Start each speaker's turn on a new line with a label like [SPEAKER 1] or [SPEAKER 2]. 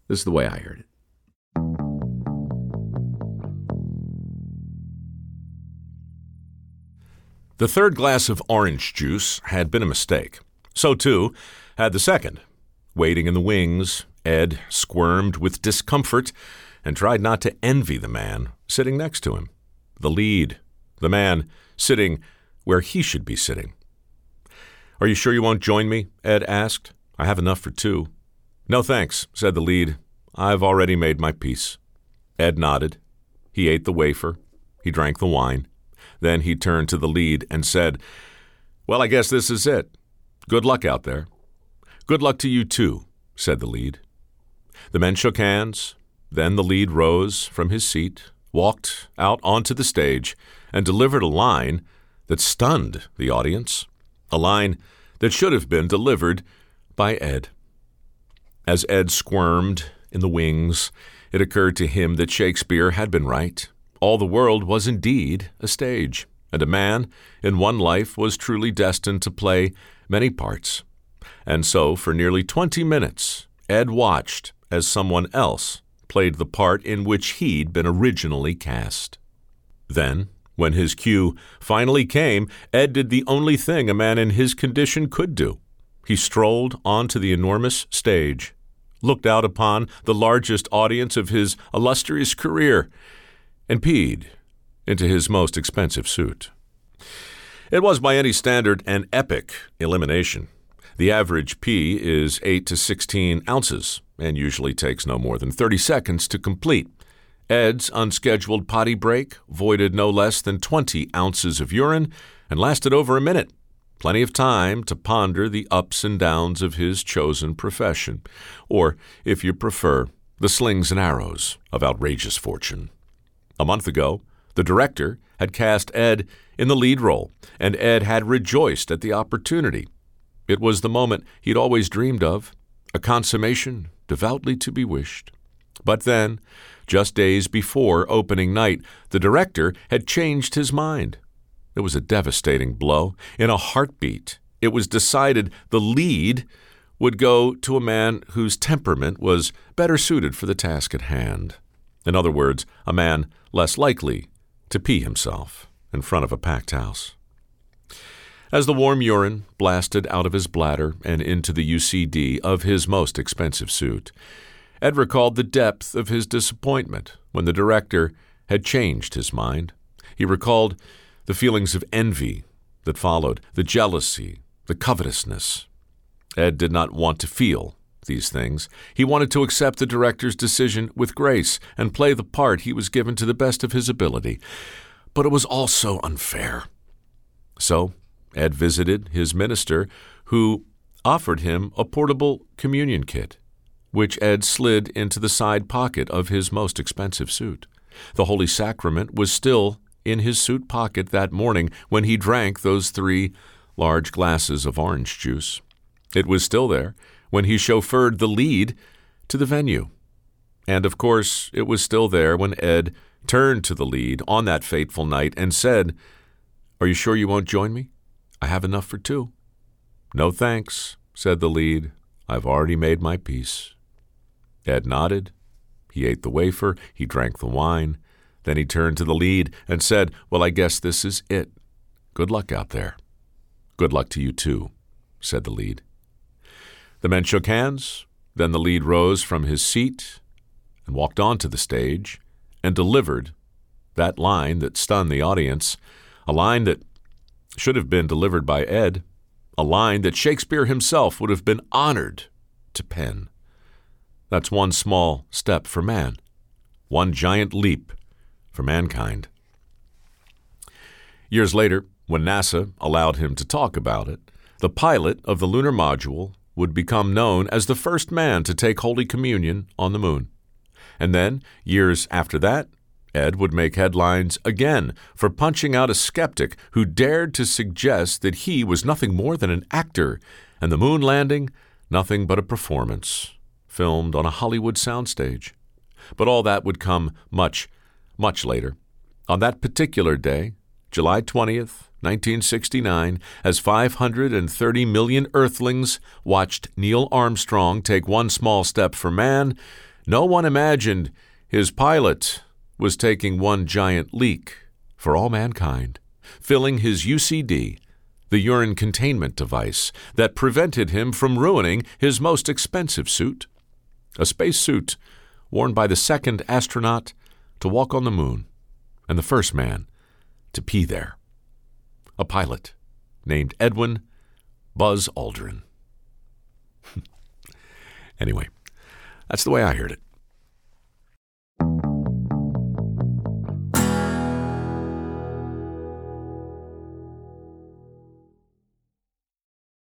[SPEAKER 1] This is the way I heard it.
[SPEAKER 2] The third glass of orange juice had been a mistake. So, too, had the second. Waiting in the wings, Ed squirmed with discomfort and tried not to envy the man sitting next to him. The lead, the man sitting where he should be sitting. "Are you sure you won't join me?" Ed asked. "I have enough for two." "No thanks," said the lead. "I've already made my peace." Ed nodded. He ate the wafer. He drank the wine. Then he turned to the lead and said, "Well, I guess this is it. Good luck out there." "Good luck to you too," said the lead. The men shook hands. Then the lead rose from his seat, walked out onto the stage, and delivered a line that stunned the audience, a line that should have been delivered by Ed. As Ed squirmed in the wings, it occurred to him that Shakespeare had been right. All the world was indeed a stage, and a man in one life was truly destined to play many parts. And so, for nearly 20 minutes, Ed watched as someone else played the part in which he'd been originally cast. Then, when his cue finally came, Ed did the only thing a man in his condition could do. He strolled onto the enormous stage, looked out upon the largest audience of his illustrious career, and peed into his most expensive suit. It was by any standard an epic elimination. The average pee is 8 to 16 ounces and usually takes no more than 30 seconds to complete. Ed's unscheduled potty break voided no less than 20 ounces of urine and lasted over a minute. Plenty of time to ponder the ups and downs of his chosen profession, or, if you prefer, the slings and arrows of outrageous fortune. A month ago, the director had cast Ed in the lead role, and Ed had rejoiced at the opportunity. It was the moment he'd always dreamed of, a consummation devoutly to be wished. But then, just days before opening night, the director had changed his mind. It was a devastating blow. In a heartbeat, it was decided the lead would go to a man whose temperament was better suited for the task at hand. In other words, a man less likely to pee himself in front of a packed house. As the warm urine blasted out of his bladder and into the UCD of his most expensive suit, Ed recalled the depth of his disappointment when the director had changed his mind. He recalled the feelings of envy that followed, the jealousy, the covetousness. Ed did not want to feel these things. He wanted to accept the director's decision with grace and play the part he was given to the best of his ability. But it was all so unfair. So Ed visited his minister, who offered him a portable communion kit, which Ed slid into the side pocket of his most expensive suit. The Holy Sacrament was still in his suit pocket that morning when he drank those 3 large glasses of orange juice. It was still there when he chauffeured the lead to the venue. And, of course, it was still there when Ed turned to the lead on that fateful night and said, "Are you sure you won't join me? I have enough for 2. "No thanks," said the lead. "I've already made my peace." Ed nodded. He ate the wafer. He drank the wine. Then he turned to the lead and said, "Well, I guess this is it. Good luck out there." "Good luck to you too," said the lead. The men shook hands. Then the lead rose from his seat and walked onto the stage and delivered that line that stunned the audience, a line that should have been delivered by Ed, a line that Shakespeare himself would have been honored to pen. That's one small step for man, one giant leap for mankind. Years later, when NASA allowed him to talk about it, the pilot of the lunar module would become known as the first man to take Holy Communion on the moon. And then, years after that, Ed would make headlines again for punching out a skeptic who dared to suggest that he was nothing more than an actor, and the moon landing nothing but a performance, filmed on a Hollywood soundstage. But all that would come much, much later. On that particular day, July 20th, 1969, as 530 million Earthlings watched Neil Armstrong take one small step for man No one imagined his pilot was taking one giant leak for all mankind, filling his UCD, the urine containment device that prevented him from ruining his most expensive suit, a space suit worn by the second astronaut to walk on the moon and the first man to pee there, a pilot named Edwin Buzz Aldrin. Anyway, that's the way I heard it.